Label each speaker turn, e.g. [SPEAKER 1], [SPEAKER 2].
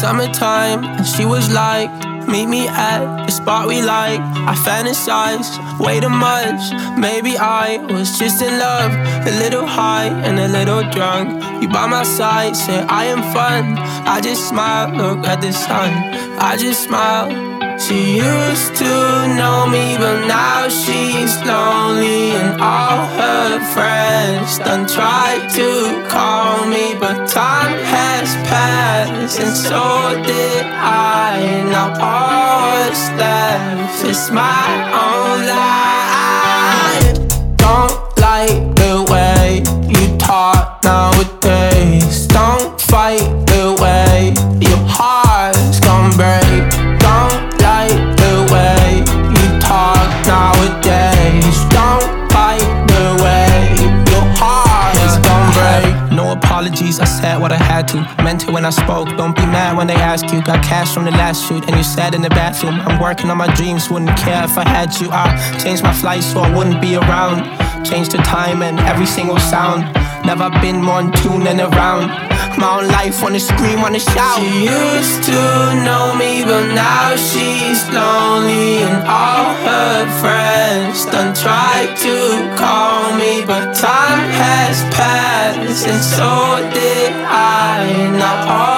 [SPEAKER 1] summertime, and she was like, meet me at the spot we like. I fantasized way too much. Maybe I was just in love, a little high and a little drunk. You by my side, said I am fun. I just smiled, look at the sun. I just smiled. She used to know me, but now she's lonely, and all her friends done tried to call me, but time has passed, and so did I. Now all that's left is my own life. Don't like the way you talk nowadays. Don't fight the way your heart's gon' break. Don't like the way you talk nowadays. Don't fight the way your heart is gon' break. No apologies, I said what I had to. Meant it when I spoke, don't be mad when they ask you. Got cash from the last shoot and you sat in the bathroom. I'm working on my dreams, wouldn't care if I had you. I changed my flight so I wouldn't be around. Changed the time and every single sound. Never been more in tune than around. My own life, wanna scream, wanna shout. She used to know me, but now she's lonely, and all her friends done tried to call me, but time has passed, and so did I. Now all